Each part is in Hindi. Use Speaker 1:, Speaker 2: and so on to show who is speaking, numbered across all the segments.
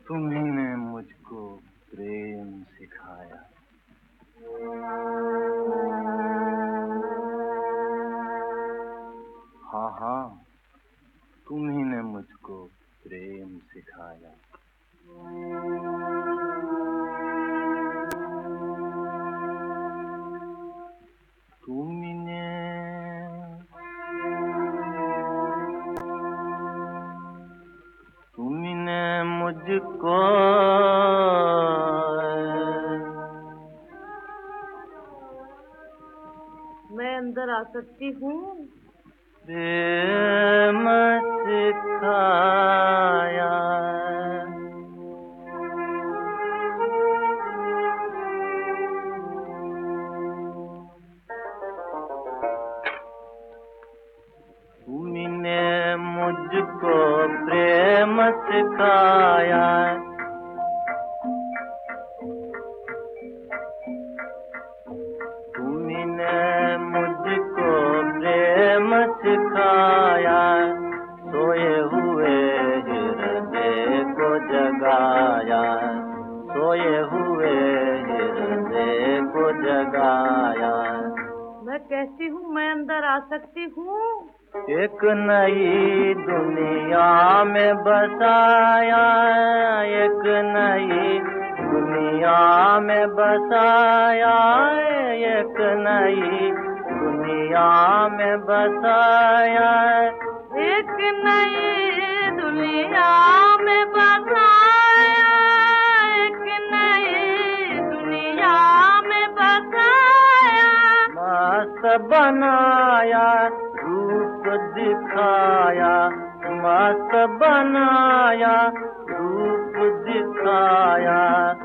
Speaker 1: तुम्ही ने मुझको प्रेम सिखाया। हाँ हाँ, तुम्ही ने मुझको प्रेम सिखाया। तुम्ही ने मुझको
Speaker 2: मैं अंदर आ सकती हूँ?
Speaker 1: प्रेम सिखाया। तुम्ही ने मुझको प्रेम सिखाया। तुम्ही ने मुझको प्रेम सिखाया। सोए हुए हृदय को जगाया। सोए हुए हृदय को जगाया।
Speaker 2: मैं कहती हूँ मैं अंदर आ सकती हूँ?
Speaker 1: एक नई दुनिया में बसाया। एक नई दुनिया में बसाया। एक नई दुनिया में बसाया।
Speaker 2: एक नई दुनिया में बसाया। एक नई दुनिया में बसाया।
Speaker 1: मस्त बनाया, रूप दिखाया। मस्त बनाया, रूप दिखाया।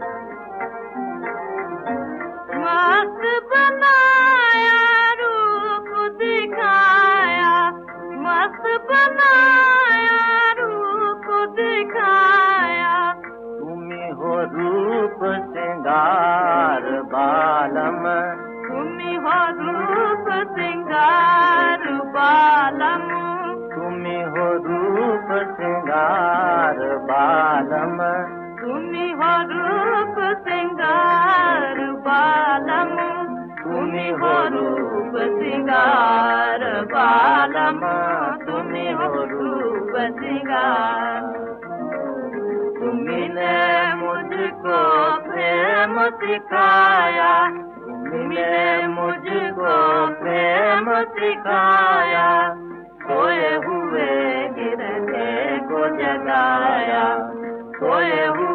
Speaker 2: मस्त बनाया, रूप दिखाया। मस्त बनाया, रूप दिखाया।
Speaker 1: तुम्ही हो रूप सिंगार बालम।
Speaker 2: तुम्ही हो रूप सिंगार बालम।
Speaker 1: तुम्ही हो रूप सिंगार बालम।
Speaker 2: तुम्ही हो रूप सिंगार बालम। तुम्ही हो रूप सिंगार बालम। तुम्ही हो रूप सिंगार। तुम्ही ने मुझको प्रेम सिखाया। तुम्ही ने मुझको प्रेम सिखाया। सोए हुए हृदय को जगाया। सोए हुए